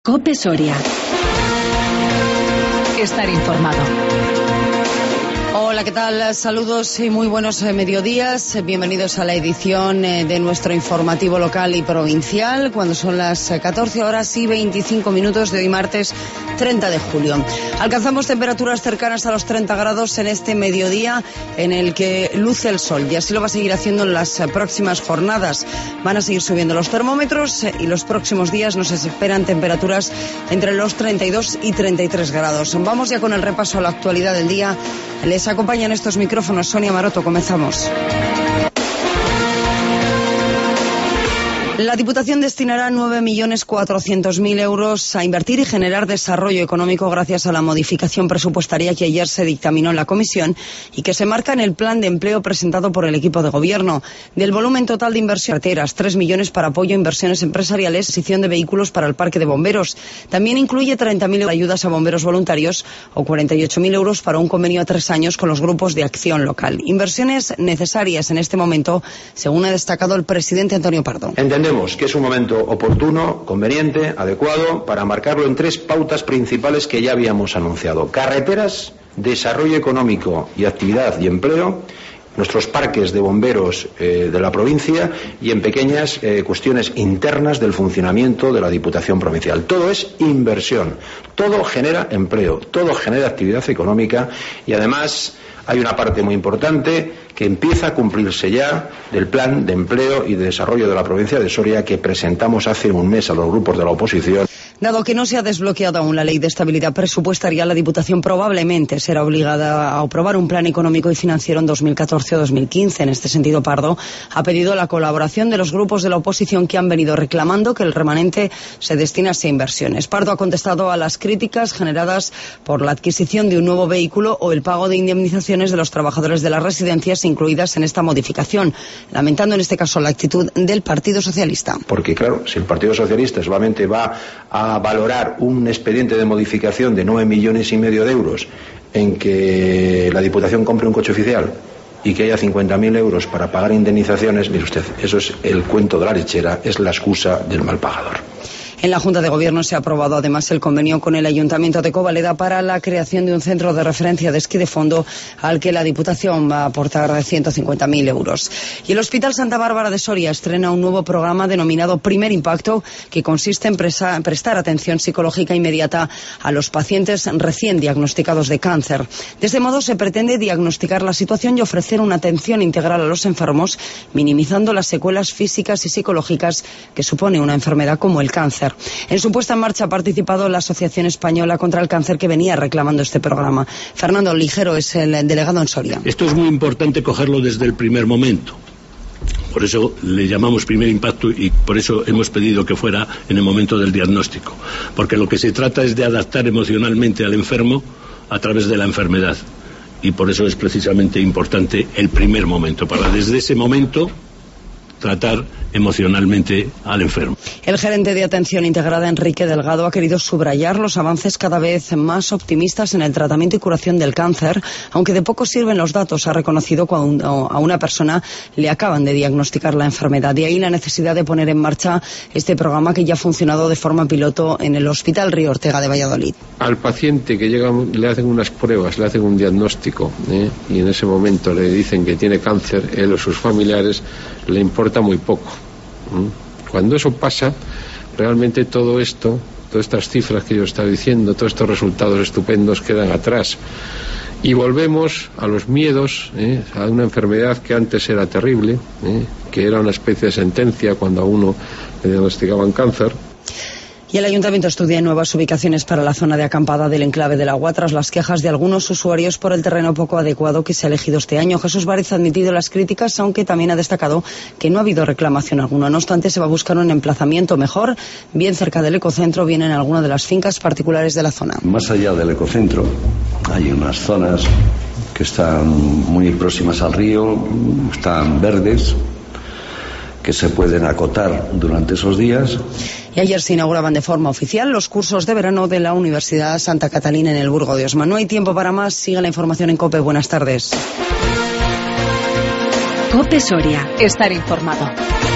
COPE Soria. Estar informado. Hola, ¿qué tal? Saludos y muy buenos mediodías. Bienvenidos a la edición de nuestro informativo local y provincial, cuando son las 14 horas y 25 minutos de hoy martes 30 de julio. Alcanzamos temperaturas cercanas a los 30 grados en este mediodía en el que luce el sol, y así lo va a seguir haciendo en las próximas jornadas. Van a seguir subiendo los termómetros y los próximos días nos esperan temperaturas entre los 32 y 33 grados. Vamos ya con el repaso a la actualidad del día. Les acompaña en estos micrófonos Sonia Maroto. Comenzamos. La Diputación destinará 9.400.000 euros a invertir y generar desarrollo económico gracias a la modificación presupuestaria que ayer se dictaminó en la comisión y que se marca en el plan de empleo presentado por el equipo de gobierno. Del volumen total de inversión, carteras, 3 millones para apoyo a inversiones empresariales, adquisición de vehículos para el parque de bomberos. También incluye 30.000 euros de ayudas a bomberos voluntarios o 48.000 euros para un convenio a 3 años con los grupos de acción local. Inversiones necesarias en este momento, según ha destacado el presidente Antonio Pardo. Entendemos que es un momento oportuno, conveniente, adecuado para marcarlo en 3 pautas principales que ya habíamos anunciado: carreteras, desarrollo económico y actividad y empleo, nuestros parques de bomberos de la provincia y en pequeñas cuestiones internas del funcionamiento de la Diputación Provincial. Todo es inversión, todo genera empleo, todo genera actividad económica y además hay una parte muy importante que empieza a cumplirse ya del plan de empleo y de desarrollo de la provincia de Soria que presentamos hace un mes a los grupos de la oposición. Dado que no se ha desbloqueado aún la ley de estabilidad presupuestaria, la Diputación probablemente será obligada a aprobar un plan económico y financiero en 2014 o 2015. En este sentido, Pardo ha pedido la colaboración de los grupos de la oposición que han venido reclamando que el remanente se destinase a inversiones. Pardo ha contestado a las críticas generadas por la adquisición de un nuevo vehículo o el pago de indemnizaciones de los trabajadores de las residencias incluidas en esta modificación, lamentando en este caso la actitud del Partido Socialista. Porque claro, si el Partido Socialista solamente va a valorar un expediente de modificación de 9,5 millones de euros en que la Diputación compre un coche oficial y que haya 50.000 euros para pagar indemnizaciones, mire usted, eso es el cuento de la lechera, es la excusa del mal pagador. En la Junta de Gobierno se ha aprobado además el convenio con el Ayuntamiento de Covaleda para la creación de un centro de referencia de esquí de fondo al que la Diputación va a aportar 150.000 euros. Y el Hospital Santa Bárbara de Soria estrena un nuevo programa denominado Primer Impacto, que consiste en prestar atención psicológica inmediata a los pacientes recién diagnosticados de cáncer. De este modo se pretende diagnosticar la situación y ofrecer una atención integral a los enfermos, minimizando las secuelas físicas y psicológicas que supone una enfermedad como el cáncer. En su puesta en marcha ha participado la Asociación Española contra el Cáncer, que venía reclamando este programa. Fernando Ligero es el delegado en Soria. Esto es muy importante cogerlo desde el primer momento. Por eso le llamamos primer impacto y por eso hemos pedido que fuera en el momento del diagnóstico. Porque lo que se trata es de adaptar emocionalmente al enfermo a través de la enfermedad. Y por eso es precisamente importante el primer momento, para desde ese momento tratar emocionalmente al enfermo. El gerente de Atención Integrada, Enrique Delgado, ha querido subrayar los avances cada vez más optimistas en el tratamiento y curación del cáncer, aunque de poco sirven los datos. Ha reconocido cuando a una persona le acaban de diagnosticar la enfermedad. De ahí la necesidad de poner en marcha este programa que ya ha funcionado de forma piloto en el Hospital Río Ortega de Valladolid. Al paciente que llega le hacen unas pruebas, le hacen un diagnóstico, y en ese momento le dicen que tiene cáncer, él o sus familiares le importa muy poco. Cuando eso pasa, realmente todo esto, todas estas cifras que yo estaba diciendo, todos estos resultados estupendos quedan atrás y volvemos a los miedos, a una enfermedad que antes era terrible, que era una especie de sentencia cuando a uno le diagnosticaban cáncer. Y el Ayuntamiento estudia nuevas ubicaciones para la zona de acampada del enclave del Agua tras las quejas de algunos usuarios por el terreno poco adecuado que se ha elegido este año. Jesús Bárez ha admitido las críticas, aunque también ha destacado que no ha habido reclamación alguna. No obstante, se va a buscar un emplazamiento mejor, bien cerca del ecocentro, bien en alguna de las fincas particulares de la zona. Más allá del ecocentro hay unas zonas que están muy próximas al río, están verdes, que se pueden acotar durante esos días. Y ayer se inauguraban de forma oficial los cursos de verano de la Universidad Santa Catalina en el Burgo de Osma. No hay tiempo para más. Sigue la información en COPE. Buenas tardes. COPE Soria. Estar informado.